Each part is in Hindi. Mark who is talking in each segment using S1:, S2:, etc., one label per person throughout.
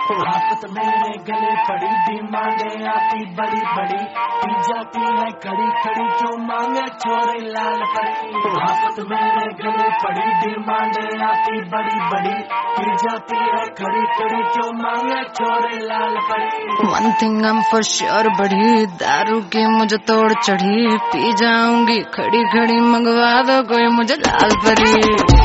S1: आफत मेरे गले पड़ी, डिमांडें आती बड़ी बड़ी, पी जाती है खड़ी खड़ी, क्यों मांगे छोरे लाल परी। आफत मेरे गले पड़ी, डिमांडें आती बड़ी बड़ी, पी जाती है खड़ी खड़ी, क्यों मांगे छोरे लाल परी।
S2: One thing I'm for sure बढ़ी, दारू की मुझे तोड़ चढ़ी, पी जाऊंगी खड़ी खड़ी, मंगवा दो कोई मुझे लाल परी।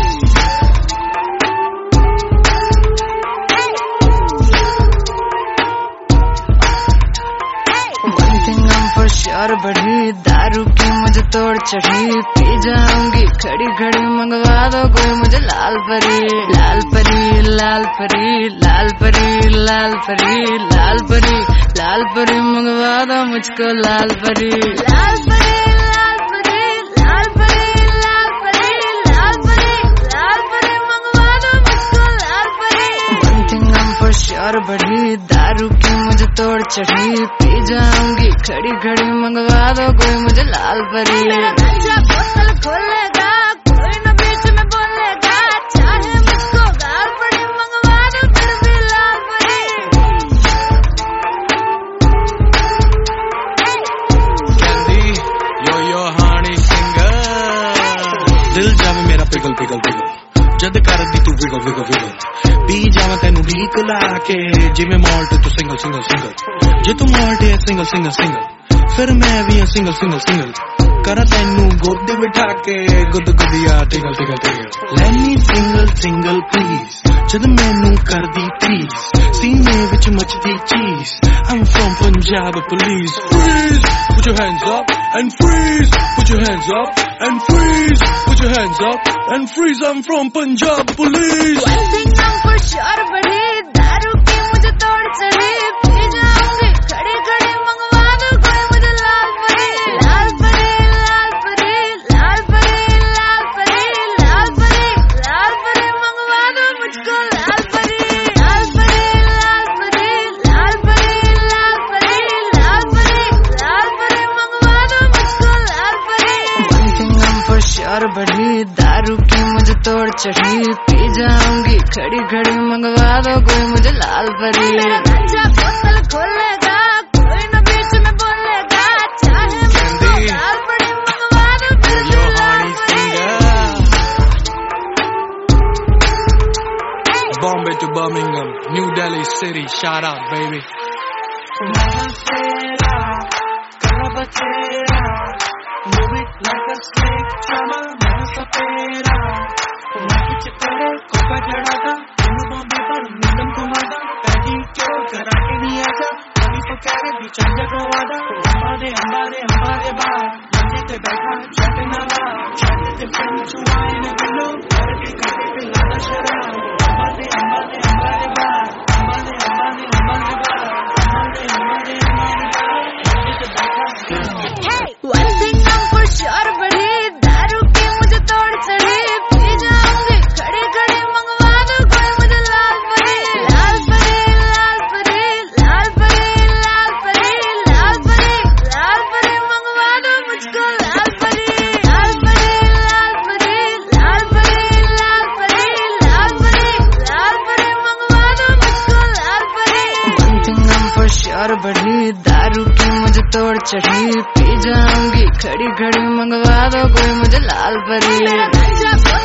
S2: और बढ़ी, दारू की मुझे तोड़ चढ़ी, पी जाऊंगी खड़ी खड़ी, मंगवा दो कोई मुझे लाल परी। लाल परी लाल परी लाल परी लाल परी लाल परी लाल परी, मंगवा दो मुझको लाल परी। लाल परी लाल परी लाल परी लाल परी लाल परी लाल परी, मंगवा दो मुझको लाल परी। One thing I'm for sure बढ़ी, दारू की मुझे तोड़ चढ़ी, पी जाऊंगी खड़ी खड़ी, मंगवा दो कोई मुझे लाल परी। बोतल खोलेगा कोई न बीच में बोलेगा, चाहे मुझको गाल पड़ी, मंगवा दो फिर भी लाल परी।
S3: कहंदी यो हानी सिंगर, दिल जावे मेरा पिघल पिघल पिघल, जद कर दी तू विगल विगल विगल, पी जावा तेनू ढीक ला के, जिवें माल्ट तू सिंगल सिंगल सिंगल, जे तू माल्ट है सिंगल सिंगल सिंगल, फिर मैं भी है सिंगल सिंगल सिंगल, करा तेनू गोद बिठा के, गुद गुदिया टिगल टिगल टिगल। Let me single single please, जद मैनू कर दी प्लीज, सीने विच मचदी चीज, I'm from Punjab police। Freeze, put your hands up and freeze, put your hands up and freeze, put your hands up and freeze, I'm from Punjab police।
S2: One thing I'm for sure बढ़ी, दारू की मुझे तोड़ चढ़ी, पी जाऊंगी खड़ी खड़ी, मंगवा दो कोई मुझे लाल परी। लाल परी लाल परी लाल परी लाल परी लाल परी लाल परी, मंगवा दो मुझको लाल परी। लाल परी लाल परी लाल परी लाल परी लाल परी लाल परी, मंगवा दो मुझको लाल परी। One thing I'm for sure बढ़ी, दारू की मुझे तोड़ चढ़ी, पी जाऊंगी खड़ी खड़ी, मंगवा दो कोई मुझे लाल परी। बोतल खोलेगा कोई न बीच में बोलेगा, चाहे मुझको गाल पड़ी, मंगवा दो फिर भी लाल परी।
S3: Bombay to Birmingham, New Delhi city, shout out baby।
S1: Move it like a snake, chama मैं सपेरा, मैं चिपरे कोपा जड़ा था, तेनू बॉम्बे पर मिलम घुमादा, पैदी क्यों करा के नहीं आजा, कभी तो कह रहे बिचार जगवादा, हमारे बार, मंजे ते बैठा चट नवा, चट ते फिर चुवाए न बिलो, करके पे लादा शराब, हमारे बार, हमारे बार, मंजे ते बैठा।
S2: One thing I'm for sure बढ़ी, दारू की मुझे तोड़ चढ़ी, पी जाऊंगी खड़ी खड़ी, मंगवा दो कोई मुझे लाल परी। लाल परी लाल परी लाल परी लाल परी लाल परी लाल परी, मंगवा दो मुझको लाल परी। लाल परी लाल परी लाल परी लाल परी लाल परी लाल परी, मंगवा दो मुझको लाल परी। One thing I'm for sure बढ़ी, दारू की मुझे तोड़ चढ़ी, पी जाऊंगी खड़ी खड़ी, मंगवा दो कोई मुझे लाल परी।